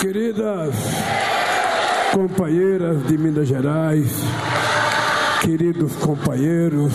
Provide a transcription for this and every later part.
Queridas companheiras de Minas Gerais, queridos companheiros,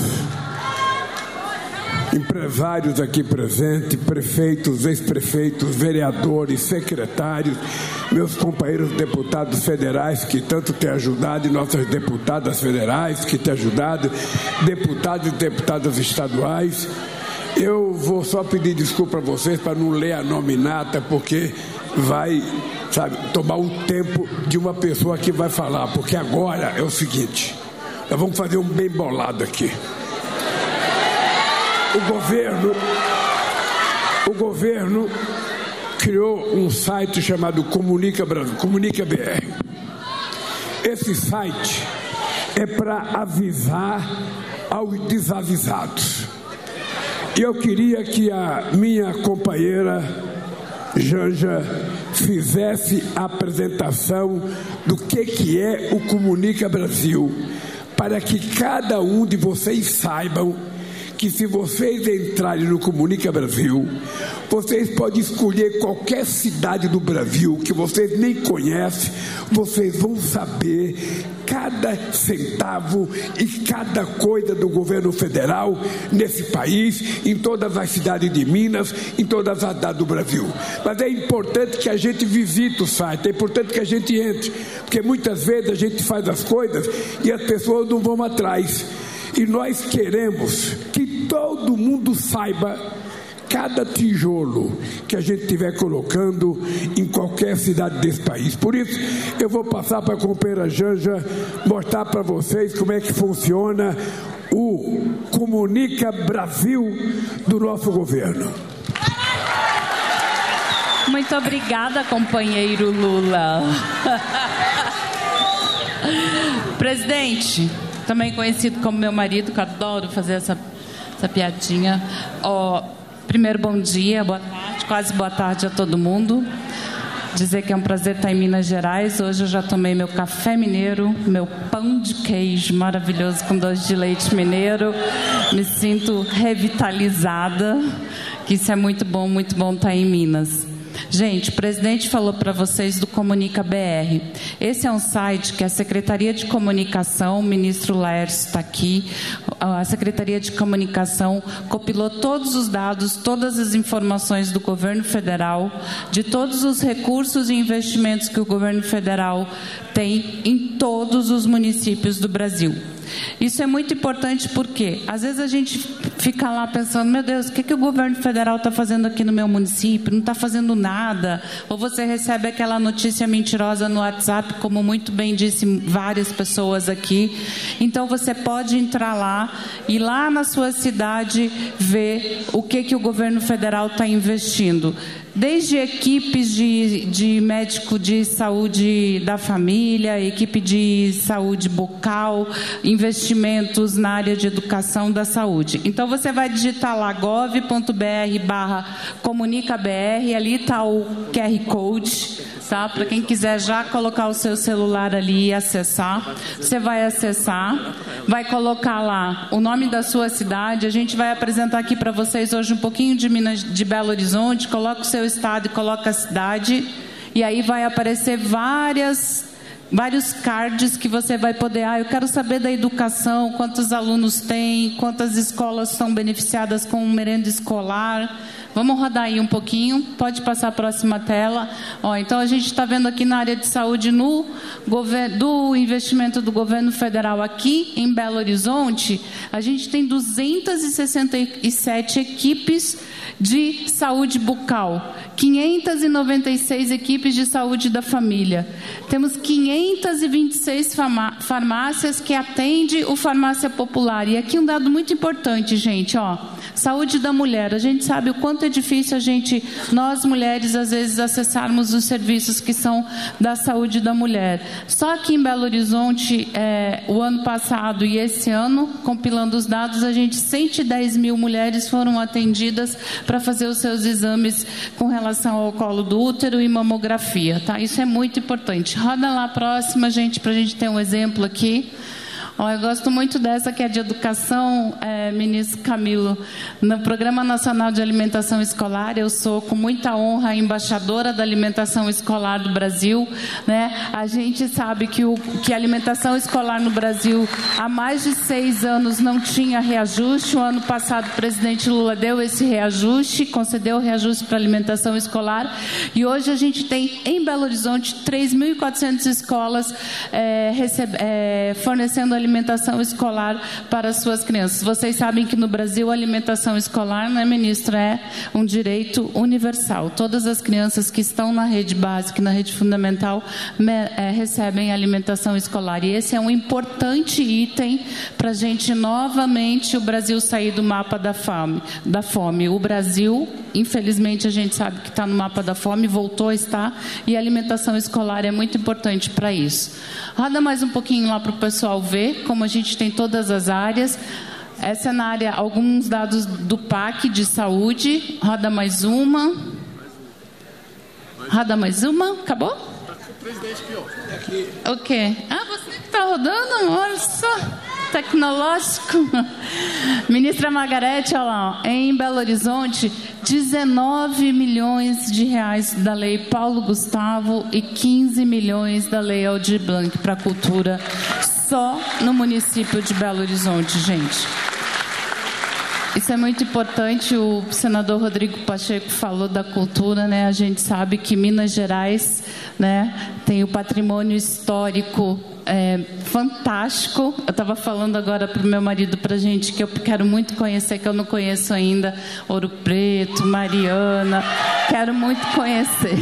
empresários aqui presentes, prefeitos, ex-prefeitos, vereadores, secretários, meus companheiros deputados federais que tanto têm ajudado e nossas deputadas federais que têm ajudado, deputados e deputadas estaduais. Eu vou só pedir desculpa a vocês para não ler a nominata, porque vai, tomar o tempo de uma pessoa que vai falar, porque agora é o seguinte, nós vamos fazer um bem bolado aqui. O governo criou um site chamado Comunica Brasil, Comunica BR. Esse site é para avisar aos desavisados. E eu queria que a minha companheira Janja fizesse a apresentação do que é o Comunica Brasil, para que cada um de vocês saibam que se vocês entrarem no Comunica Brasil, vocês podem escolher qualquer cidade do Brasil que vocês nem conhecem, vocês vão saber cada centavo e cada coisa do governo federal nesse país, em todas as cidades de Minas, em todas as cidades do Brasil. Mas é importante que a gente visite o site, é importante que a gente entre, porque muitas vezes a gente faz as coisas e as pessoas não vão atrás. E nós queremos que todo mundo saiba cada tijolo que a gente estiver colocando em qualquer cidade desse país. Por isso, eu vou passar para a companheira Janja mostrar para vocês como é que funciona o Comunica Brasil do nosso governo. Muito obrigada, companheiro Lula. Presidente, também conhecido como meu marido, que eu adoro fazer essa piadinha. Primeiro, bom dia, boa tarde, quase boa tarde a todo mundo. Dizer que é um prazer estar em Minas Gerais. Hoje eu já tomei meu café mineiro, meu pão de queijo maravilhoso com doce de leite mineiro. Me sinto revitalizada, que isso é muito bom estar em Minas. Gente, o presidente falou para vocês do Comunica BR. Esse é um site que a Secretaria de Comunicação, o ministro Laércio está aqui, a Secretaria de Comunicação compilou todos os dados, todas as informações do governo federal, de todos os recursos e investimentos que o governo federal tem em todos os municípios do Brasil. Isso é muito importante porque, às vezes a gente fica lá pensando, meu Deus, o que o governo federal está fazendo aqui no meu município? Não está fazendo nada. Ou você recebe aquela notícia mentirosa no WhatsApp, como muito bem disse várias pessoas aqui. Então você pode entrar lá e lá na sua cidade ver o que o governo federal está investindo. Desde equipes de médico de saúde da família, equipe de saúde bucal, investimentos na área de educação da saúde. Então você vai digitar lá gov.br/comunicabr, ali está o QR Code, tá? Para quem quiser já colocar o seu celular ali e acessar. Você vai acessar, vai colocar lá o nome da sua cidade. A gente vai apresentar aqui para vocês hoje um pouquinho de Belo Horizonte. Coloca o seu estado e coloca a cidade, e aí vai aparecer vários cards que você vai poder, eu quero saber da educação, quantos alunos tem, quantas escolas são beneficiadas com merenda escolar. Vamos rodar aí um pouquinho, pode passar a próxima tela. Então a gente está vendo aqui na área de saúde do investimento do governo federal aqui em Belo Horizonte, a gente tem 267 equipes de saúde bucal, 596 equipes de saúde da família. Temos 526 farmácias que atendem o farmácia popular. E aqui um dado muito importante, gente, saúde da mulher. A gente sabe o quanto é difícil nós mulheres, às vezes, acessarmos os serviços que são da saúde da mulher. Só que em Belo Horizonte, o ano passado e esse ano, compilando os dados, 110 mil mulheres foram atendidas para fazer os seus exames com relação ao colo do útero e mamografia, tá? Isso é muito importante. Roda lá a próxima, gente, para a gente ter um exemplo aqui. Eu gosto muito dessa, que é de educação, ministro Camilo. No Programa Nacional de Alimentação Escolar, eu sou, com muita honra, embaixadora da alimentação escolar do Brasil, né? A gente sabe que a alimentação escolar no Brasil, há mais de 6 anos, não tinha reajuste. O ano passado, o presidente Lula deu esse reajuste, concedeu o reajuste para a alimentação escolar. E hoje a gente tem, em Belo Horizonte, 3.400 escolas fornecendo alimentação escolar para as suas crianças. Vocês sabem que no Brasil a alimentação escolar, né, ministro, é um direito universal. Todas as crianças que estão na rede básica e na rede fundamental recebem alimentação escolar. E esse é um importante item para a gente, novamente, o Brasil sair do mapa da fome. O Brasil, infelizmente, a gente sabe que está no mapa da fome, voltou a estar, e a alimentação escolar é muito importante para isso. Roda mais um pouquinho lá para o pessoal ver como a gente tem todas as áreas. Essa é na área, alguns dados do PAC de saúde. Roda mais uma. Roda mais uma. Acabou? O quê? Você que está rodando? Olha só. Tecnológico. Ministra Margarete, olha lá, em Belo Horizonte, 19 milhões de reais da Lei Paulo Gustavo e 15 milhões da Lei Aldir Blanc para a cultura, só no município de Belo Horizonte, gente. Isso é muito importante. O senador Rodrigo Pacheco falou da cultura, né? A gente sabe que Minas Gerais, né, tem o patrimônio histórico fantástico. Eu estava falando agora para o meu marido, para a gente, que eu quero muito conhecer, que eu não conheço ainda, Ouro Preto, Mariana, quero muito conhecer.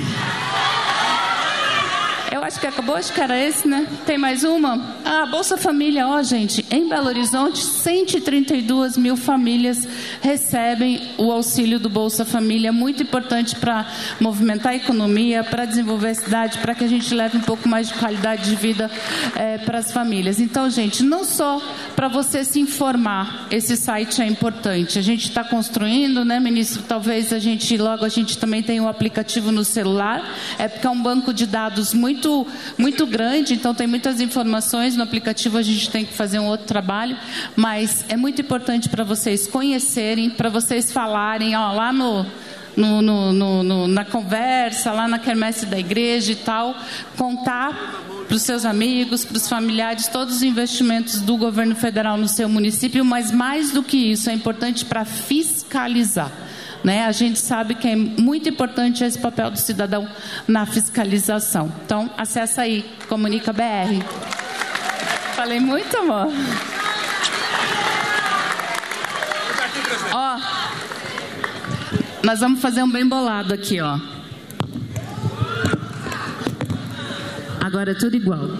Eu acho que acabou, acho que era esse, né? Tem mais uma? Bolsa Família, gente, em Belo Horizonte, 132 mil famílias recebem o auxílio do Bolsa Família, muito importante para movimentar a economia, para desenvolver a cidade, para que a gente leve um pouco mais de qualidade de vida para as famílias. Então, gente, não só para você se informar, esse site é importante. A gente está construindo, né, ministro? Talvez a gente também tenha um aplicativo no celular, porque é um banco de dados muito grande, então tem muitas informações no aplicativo. A gente tem que fazer um outro trabalho, mas é muito importante para vocês conhecerem, para vocês falarem, lá na conversa, lá na quermesse da igreja e tal, contar para os seus amigos, para os familiares, todos os investimentos do governo federal no seu município, mas mais do que isso, é importante para fiscalizar. Né? A gente sabe que é muito importante esse papel do cidadão na fiscalização. Então, acessa aí, Comunica BR. Falei muito, amor. Nós vamos fazer um bem bolado aqui, Agora é tudo igual.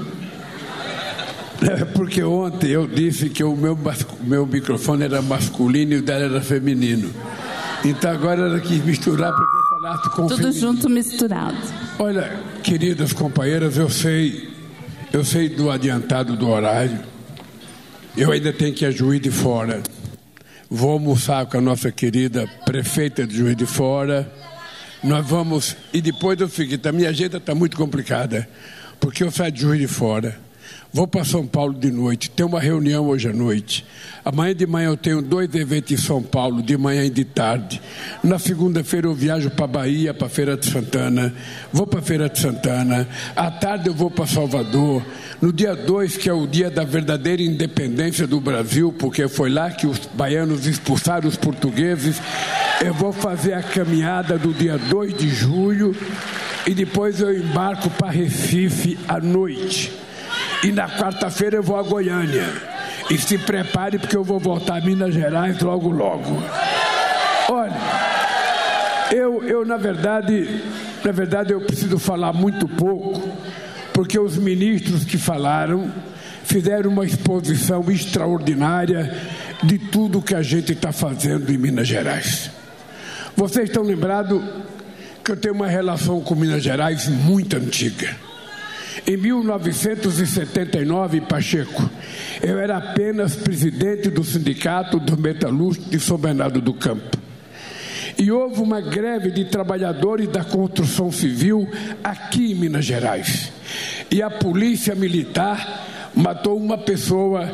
Porque ontem eu disse que o meu microfone era masculino e o dela era feminino. Então agora ela quis misturar para que eu falasse com tudo feminino. Junto, misturado. Olha, queridas companheiras, eu sei do adiantado do horário. Eu ainda tenho que ir a Juiz de Fora. Vou almoçar com a nossa querida prefeita de Juiz de Fora. Nós vamos... E depois eu fico... A minha agenda está muito complicada, porque eu saio de Juiz de Fora. Vou para São Paulo de noite, tem uma reunião hoje à noite. Amanhã de manhã eu tenho 2 eventos em São Paulo, de manhã e de tarde. Na segunda-feira eu viajo para Bahia, para Feira de Santana. Vou para Feira de Santana. À tarde eu vou para Salvador. No dia 2, que é o dia da verdadeira independência do Brasil, porque foi lá que os baianos expulsaram os portugueses, eu vou fazer a caminhada do dia 2 de julho e depois eu embarco para Recife à noite. E na quarta-feira eu vou a Goiânia. E se prepare, porque eu vou voltar a Minas Gerais logo, logo. Olha, eu na verdade eu preciso falar muito pouco, porque os ministros que falaram fizeram uma exposição extraordinária de tudo que a gente está fazendo em Minas Gerais. Vocês estão lembrados que eu tenho uma relação com Minas Gerais muito antiga. Em 1979, Pacheco, eu era apenas presidente do Sindicato dos Metalúrgicos de São Bernardo do Campo. E houve uma greve de trabalhadores da construção civil aqui em Minas Gerais. E a polícia militar matou uma pessoa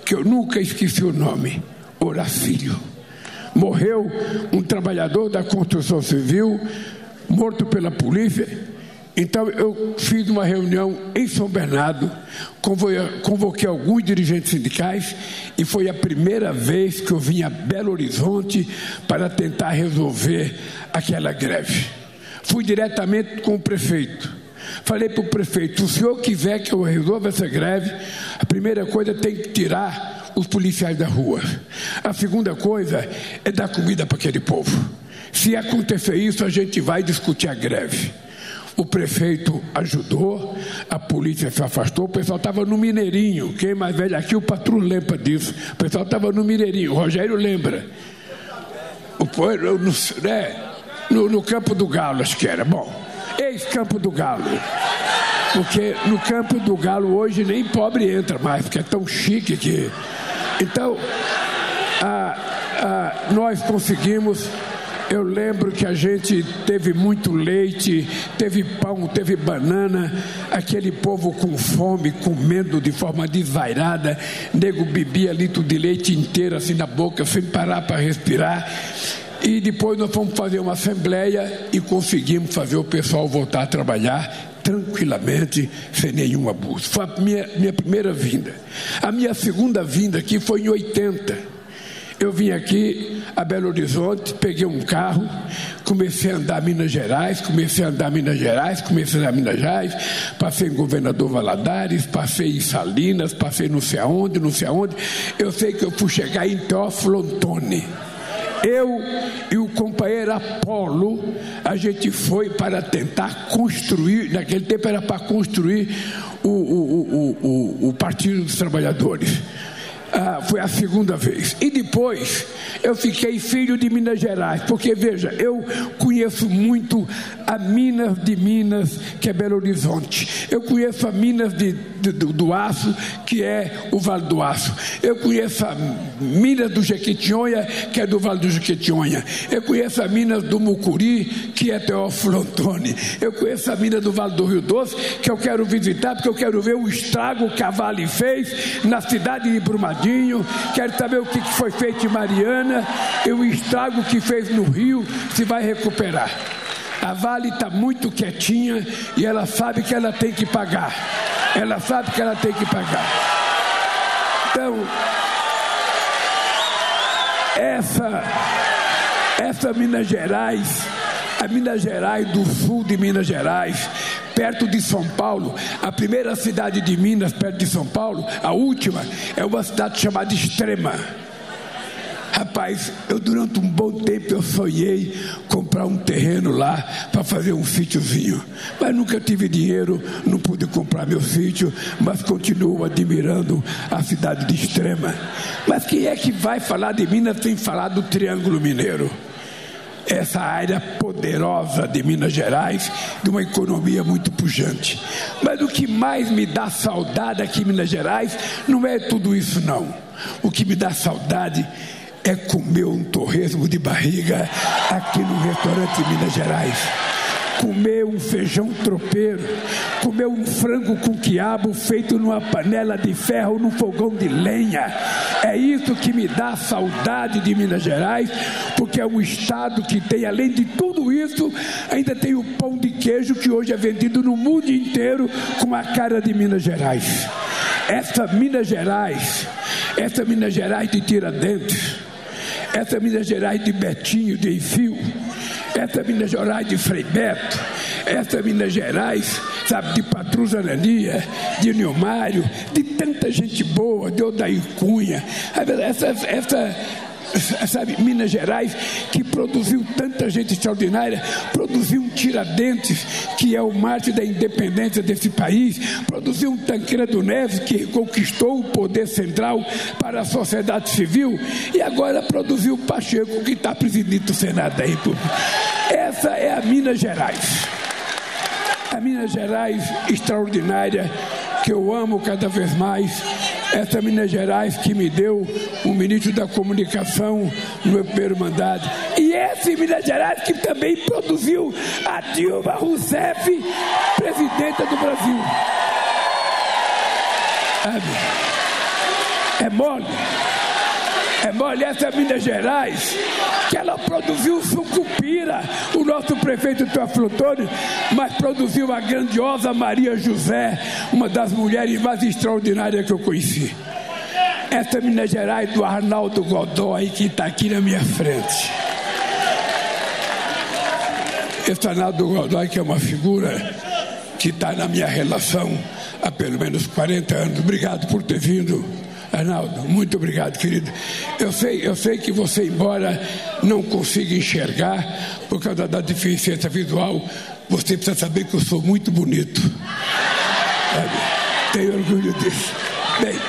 que eu nunca esqueci o nome, Horacílio. Morreu um trabalhador da construção civil, morto pela polícia. Então eu fiz uma reunião em São Bernardo, convoquei alguns dirigentes sindicais e foi a primeira vez que eu vim a Belo Horizonte para tentar resolver aquela greve. Fui diretamente com o prefeito. Falei para o prefeito: se o senhor quiser que eu resolva essa greve, a primeira coisa tem que tirar os policiais da rua. A segunda coisa é dar comida para aquele povo. Se acontecer isso, a gente vai discutir a greve. O prefeito ajudou, a polícia se afastou, o pessoal estava no Mineirinho. Quem é mais velho aqui, o patrão lembra disso. O pessoal estava no Mineirinho, o Rogério lembra. No Campo do Galo, acho que era. Bom, ex-Campo do Galo. Porque no Campo do Galo hoje nem pobre entra mais, porque é tão chique que... Então, nós conseguimos... Eu lembro que a gente teve muito leite, teve pão, teve banana, aquele povo com fome, comendo de forma desvairada, nego bebia litro de leite inteiro assim na boca, sem parar para respirar. E depois nós fomos fazer uma assembleia e conseguimos fazer o pessoal voltar a trabalhar tranquilamente, sem nenhum abuso. Foi a minha primeira vinda. A minha segunda vinda aqui foi em 80. Eu vim aqui a Belo Horizonte, peguei um carro, comecei a andar Minas Gerais, passei em Governador Valadares, passei em Salinas, passei não sei aonde. Eu sei que eu fui chegar em Teófilo Otoni. Eu e o companheiro Apolo, a gente foi para tentar construir, naquele tempo era para construir o Partido dos Trabalhadores. Foi a segunda vez. E depois eu fiquei filho de Minas Gerais, porque veja, eu conheço muito a Minas de Minas, que é Belo Horizonte. Eu conheço a Minas do Aço, que é o Vale do Aço. Eu conheço a Minas do Jequitinhonha, que é do Vale do Jequitinhonha. Eu conheço a Minas do Mucuri, que é Teófilo Otoni. Eu conheço a Minas do Vale do Rio Doce, que eu quero visitar, porque eu quero ver o estrago que a Vale fez na cidade de Brumadinho. Quero saber o que foi feito em Mariana e o estrago que fez no Rio, se vai recuperar. A Vale está muito quietinha e ela sabe que ela tem que pagar. Então, essa Minas Gerais, a Minas Gerais do sul de Minas Gerais, perto de São Paulo, a primeira cidade de Minas, perto de São Paulo, a última, é uma cidade chamada Extrema. Rapaz, durante um bom tempo eu sonhei comprar um terreno lá para fazer um sítiozinho, mas nunca tive dinheiro, não pude comprar meu sítio, mas continuo admirando a cidade de Extrema. Mas quem é que vai falar de Minas sem falar do Triângulo Mineiro? Essa área poderosa de Minas Gerais, de uma economia muito pujante. Mas o que mais me dá saudade aqui em Minas Gerais não é tudo isso não. O que me dá saudade é comer um torresmo de barriga aqui no restaurante de Minas Gerais. Comer um feijão tropeiro, comer um frango com quiabo feito numa panela de ferro, num fogão de lenha. É isso que me dá saudade de Minas Gerais, porque é um estado que tem, além de tudo isso, ainda tem o pão de queijo que hoje é vendido no mundo inteiro com a cara de Minas Gerais. Essa Minas Gerais de Tiradentes, essa Minas Gerais de Betinho, de Enfio, essa Minas Gerais de Frei Beto, essa Minas Gerais, sabe, de Patrus Anania, de Nilmário, de tanta gente boa, de Odair Cunha, sabe, Minas Gerais, que produziu tanta gente extraordinária, produziu um Tiradentes, que é o mártir da independência desse país, produziu um Tancredo Neves, que conquistou o poder central para a sociedade civil, e agora produziu o Pacheco, que está presidindo o Senado da República. Essa é a Minas Gerais. A Minas Gerais extraordinária, que eu amo cada vez mais. Essa Minas Gerais que me deu o ministro da Comunicação no meu primeiro mandato. E esse Minas Gerais que também produziu a Dilma Rousseff, presidenta do Brasil. É mole. É mole. Essa Minas Gerais, que ela produziu sucupira, o nosso prefeito Teófilo Otoni, mas produziu a grandiosa Maria José, uma das mulheres mais extraordinárias que eu conheci. Essa Minas Gerais do Arnaldo Godoy, que está aqui na minha frente. Esse Arnaldo Godoy, que é uma figura que está na minha relação há pelo menos 40 anos. Obrigado por ter vindo, Arnaldo. Muito obrigado, querido. Eu sei que você, embora não consiga enxergar por causa da deficiência visual, você precisa saber que eu sou muito bonito. Tenho orgulho disso. Bem,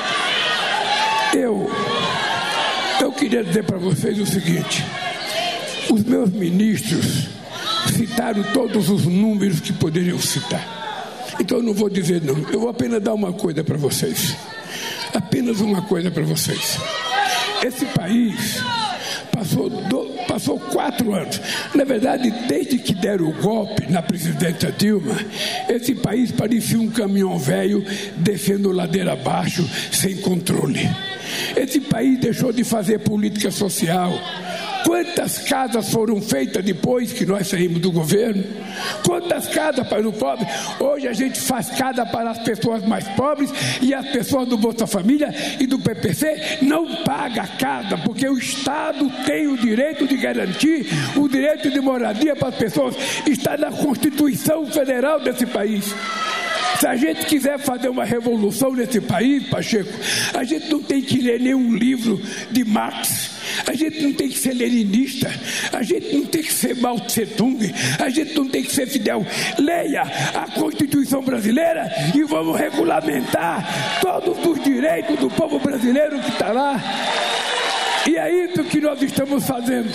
eu queria dizer para vocês o seguinte: os meus ministros citaram todos os números que poderiam citar. Então eu não vou dizer não. Eu vou apenas dar uma coisa para vocês. Apenas uma coisa para vocês. Esse país passou 4 anos. Na verdade, desde que deram o golpe na presidenta Dilma, esse país parecia um caminhão velho descendo ladeira abaixo, sem controle. Esse país deixou de fazer política social. Quantas casas foram feitas depois que nós saímos do governo? Quantas casas para o pobre? Hoje a gente faz casa para as pessoas mais pobres, e as pessoas do Bolsa Família e do PPC não pagam a casa, porque o Estado tem o direito de garantir o direito de moradia para as pessoas. Está na Constituição Federal desse país. Se a gente quiser fazer uma revolução nesse país, Pacheco, a gente não tem que ler nenhum livro de Marx. A gente não tem que ser leninista, a gente não tem que ser Mao Tse Tung, a gente não tem que ser Fidel. Leia a Constituição brasileira e vamos regulamentar todos os direitos do povo brasileiro que está lá. E é isso que nós estamos fazendo.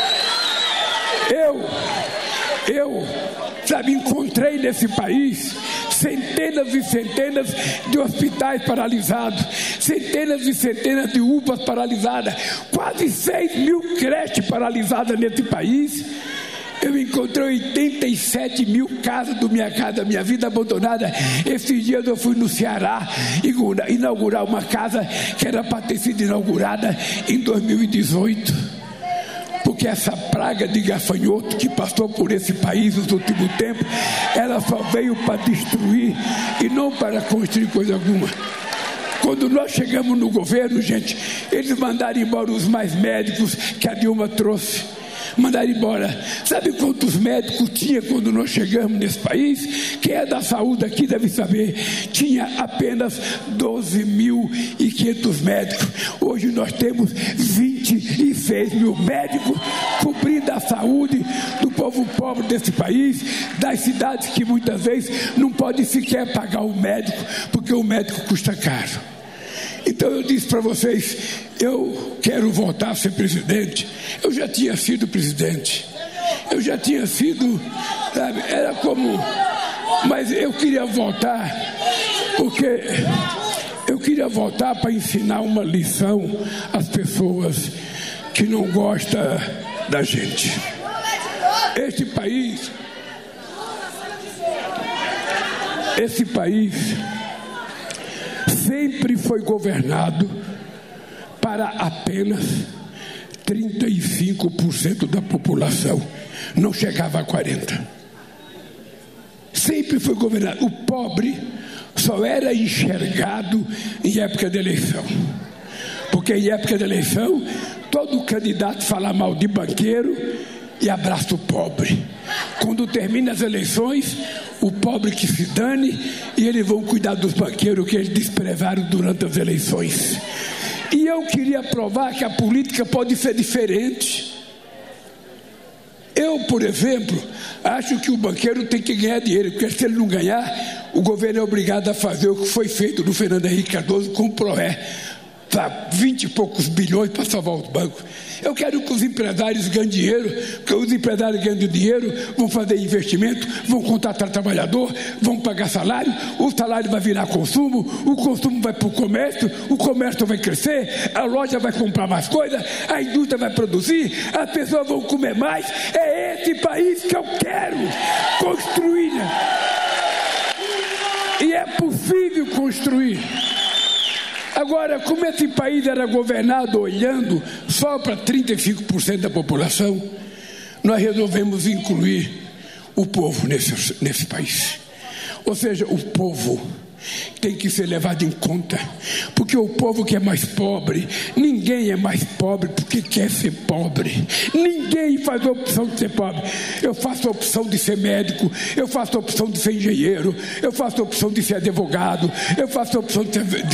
Sabe, encontrei nesse país centenas e centenas de hospitais paralisados, centenas e centenas de UPAs paralisadas, quase 6 mil creches paralisadas nesse país. Eu encontrei 87 mil casas da minha vida abandonada. Esses dias eu fui no Ceará inaugurar uma casa que era para ter sido inaugurada em 2018. Porque essa praga de gafanhoto que passou por esse país nos últimos tempos, ela só veio para destruir e não para construir coisa alguma. Quando nós chegamos no governo, gente, eles mandaram embora os mais médicos que a Dilma trouxe. Mandaram embora. Sabe quantos médicos tinha quando nós chegamos nesse país? Quem é da saúde aqui deve saber. Tinha apenas 12.500 médicos. Hoje nós temos 26 mil médicos cobrindo a saúde do povo pobre desse país, das cidades que muitas vezes não pode sequer pagar o médico, porque o médico custa caro. Então eu disse para vocês, eu quero voltar a ser presidente. Eu já tinha sido presidente, eu já tinha sido, sabe, era como, mas eu queria voltar, porque eu queria voltar para ensinar uma lição às pessoas que não gostam da gente. Esse país sempre foi governado para apenas 35% da população, não chegava a 40%. Sempre foi governado. O pobre só era enxergado em época de eleição, porque em época de eleição todo candidato fala mal de banqueiro e abraça o pobre. Quando termina as eleições, o pobre que se dane, e eles vão cuidar dos banqueiros que eles desprezaram durante as eleições. E eu queria provar que a política pode ser diferente. Eu, por exemplo, acho que o banqueiro tem que ganhar dinheiro, porque se ele não ganhar, o governo é obrigado a fazer o que foi feito no Fernando Henrique Cardoso com o PROE, para 20 e poucos bilhões para salvar os bancos. Eu quero que os empresários ganhem dinheiro, porque os empresários ganhando dinheiro vão fazer investimento, vão contratar trabalhador, vão pagar salário, o salário vai virar consumo, o consumo vai para o comércio vai crescer, a loja vai comprar mais coisas, a indústria vai produzir, as pessoas vão comer mais. É esse país que eu quero construir. E é possível construir. Agora, como esse país era governado olhando só para 35% da população, nós resolvemos incluir o povo nesse país. Ou seja, o povo tem que ser levado em conta, porque o povo que é mais pobre, ninguém é mais pobre porque quer ser pobre, ninguém faz a opção de ser pobre. Eu faço a opção de ser médico, eu faço a opção de ser engenheiro, eu faço a opção de ser advogado, eu faço a opção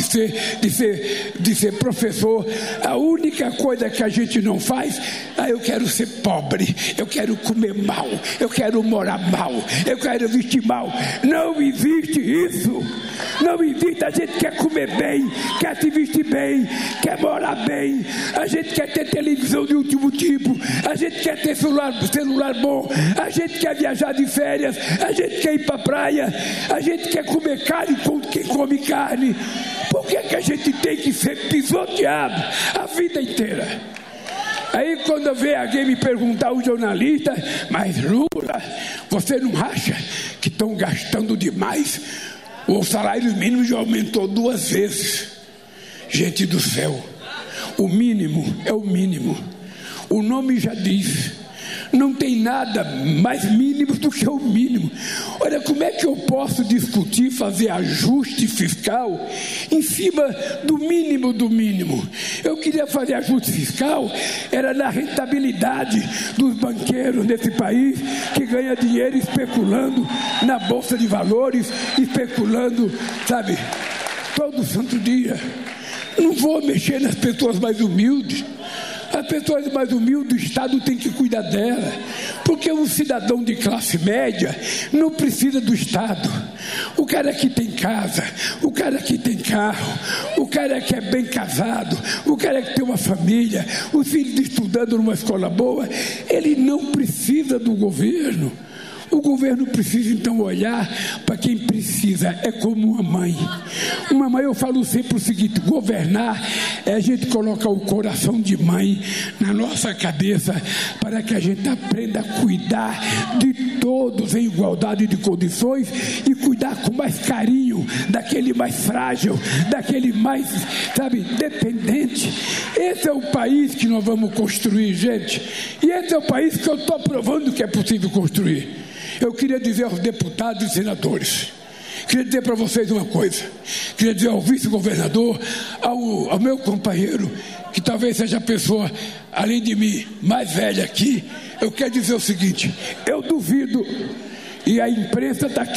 de ser professor. A única coisa que a gente não faz, eu quero ser pobre, eu quero comer mal, eu quero morar mal, eu quero vestir mal. Não existe isso. Não existe. A gente quer comer bem, quer se vestir bem, quer morar bem, a gente quer ter televisão de último tipo, a gente quer ter celular bom, a gente quer viajar de férias, a gente quer ir para a praia, a gente quer comer carne com quem come carne. Por que a gente tem que ser pisoteado a vida inteira? Aí quando vem alguém me perguntar, o jornalista, mas Lula, você não acha que estão gastando demais? O salário mínimo já aumentou 2 vezes. Gente do céu, o mínimo é o mínimo. O nome já diz, não tem nada mais mínimo do que o mínimo. Olha, como é que eu posso discutir, fazer ajuste fiscal em cima do mínimo do mínimo? Eu queria fazer ajuste fiscal, era na rentabilidade dos banqueiros nesse país, que ganha dinheiro especulando na bolsa de valores, especulando, sabe, todo santo dia. Não vou mexer nas pessoas mais humildes. As pessoas mais humildes, o Estado tem que cuidar dela, porque um cidadão de classe média não precisa do Estado. O cara que tem casa, o cara que tem carro, o cara que é bem casado, o cara que tem uma família, os filhos estudando numa escola boa, ele não precisa do governo. O governo precisa então olhar para quem precisa. É como uma mãe. Uma mãe, eu falo sempre o seguinte: governar é a gente colocar o coração de mãe na nossa cabeça, para que a gente aprenda a cuidar de todos em igualdade de condições e cuidar com mais carinho daquele mais frágil, daquele mais, sabe, dependente. Esse é o país que nós vamos construir, gente. E esse é o país que eu estou provando que é possível construir. Eu queria dizer aos deputados e senadores, queria dizer para vocês uma coisa, queria dizer ao vice-governador, ao meu companheiro, que talvez seja a pessoa, além de mim, mais velha aqui. Eu quero dizer o seguinte: eu duvido, e a imprensa está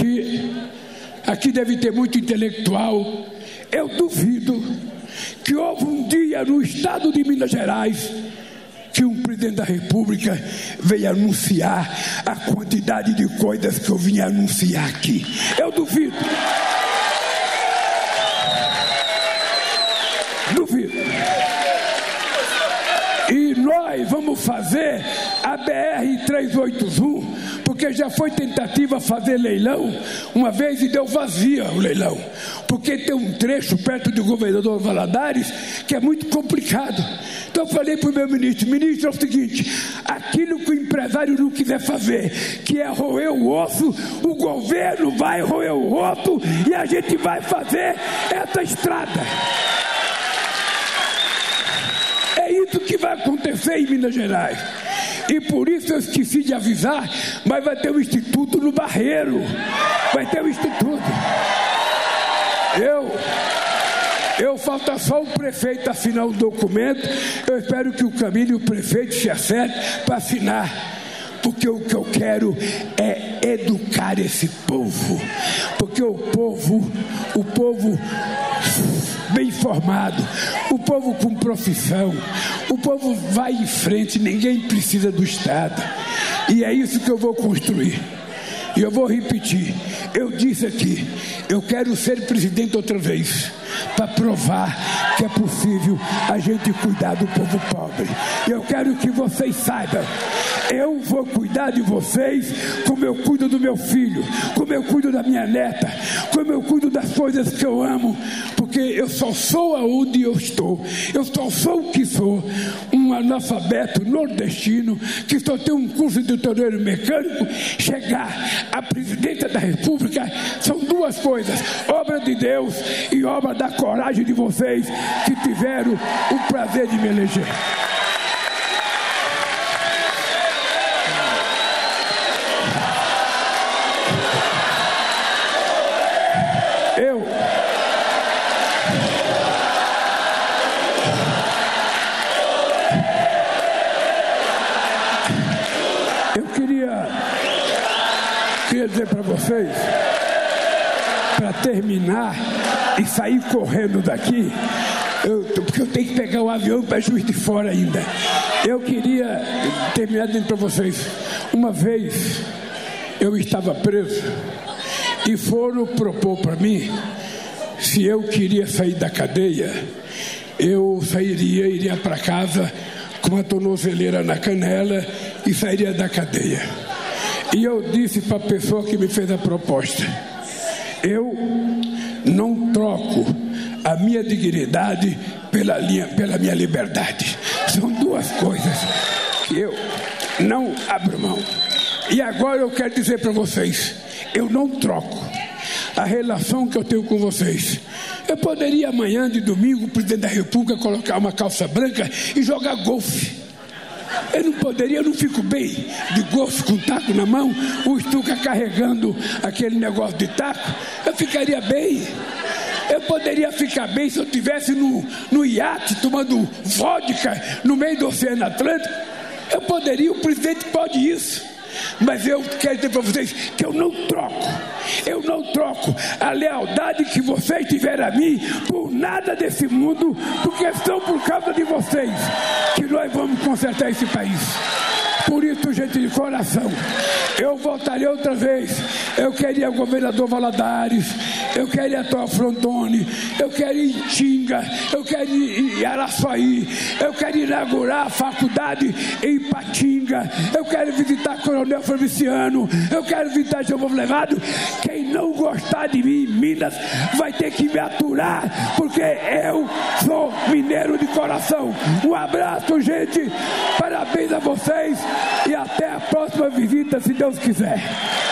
aqui deve ter muito intelectual, eu duvido que houve um dia no estado de Minas Gerais que um presidente da República veio anunciar a quantidade de coisas que eu vim anunciar aqui. Eu duvido. Duvido. E nós vamos fazer a BR-381, porque já foi tentativa fazer leilão uma vez e deu vazia o leilão, porque tem um trecho perto do governador Valadares que é muito complicado. Então eu falei para o meu ministro: ministro, é o seguinte, aquilo que o empresário não quiser fazer, que é roer o osso, o governo vai roer o osso e a gente vai fazer essa estrada. É isso que vai acontecer em Minas Gerais. E por isso eu esqueci de avisar, mas vai ter um instituto no Barreiro. Vai ter um instituto. Falta só o prefeito assinar o documento. Eu espero que o Camilo e o prefeito se acertem para assinar, porque o que eu quero é educar esse povo, porque o povo bem formado, o povo com profissão, o povo vai em frente, ninguém precisa do Estado. E é isso que eu vou construir. E eu vou repetir, eu disse aqui, eu quero ser presidente outra vez, para provar que é possível a gente cuidar do povo pobre. Eu quero que vocês saibam, eu vou cuidar de vocês como eu cuido do meu filho, como eu cuido da minha neta, como eu cuido das coisas que eu amo, porque porque eu só sou aonde eu estou. Eu só sou o que sou, um analfabeto nordestino que só tem um curso de torneiro mecânico. Chegar à presidência da República são duas coisas: obra de Deus e obra da coragem de vocês que tiveram o prazer de me eleger. Queria dizer para vocês, para terminar e sair correndo daqui, porque eu tenho que pegar o avião para Juiz de Fora ainda. Eu queria terminar dizendo para vocês, uma vez eu estava preso e foram propor para mim se eu queria sair da cadeia. Eu iria para casa com uma tornozeleira na canela e sairia da cadeia. E eu disse para a pessoa que me fez a proposta: eu não troco a minha dignidade pela minha liberdade. São duas coisas que eu não abro mão. E agora eu quero dizer para vocês, eu não troco a relação que eu tenho com vocês. Eu poderia amanhã de domingo, o presidente da República colocar uma calça branca e jogar golfe. Eu não poderia, eu não fico bem de golfe com taco na mão, o Stuka carregando aquele negócio de taco. Eu ficaria bem. Eu poderia ficar bem se eu estivesse no iate tomando vodka no meio do Oceano Atlântico. Eu poderia, o presidente pode isso. Mas eu quero dizer para vocês que eu não troco a lealdade que vocês tiveram a mim por nada desse mundo, porque são por causa de vocês que nós vamos consertar esse país. Por isso, gente de coração, eu voltarei outra vez. Eu queria o governador Valadares, eu queria a Tua Frontone, eu quero ir em Tinga, eu quero ir em Araçuaí, eu quero inaugurar a faculdade em Ipatinga, eu quero visitar Coronel Fabriciano, eu quero visitar João Levado. Quem não gostar de mim em Minas vai ter que me aturar, porque eu sou mineiro de coração. Um abraço, gente, parabéns a vocês e até a próxima visita, se Deus quiser.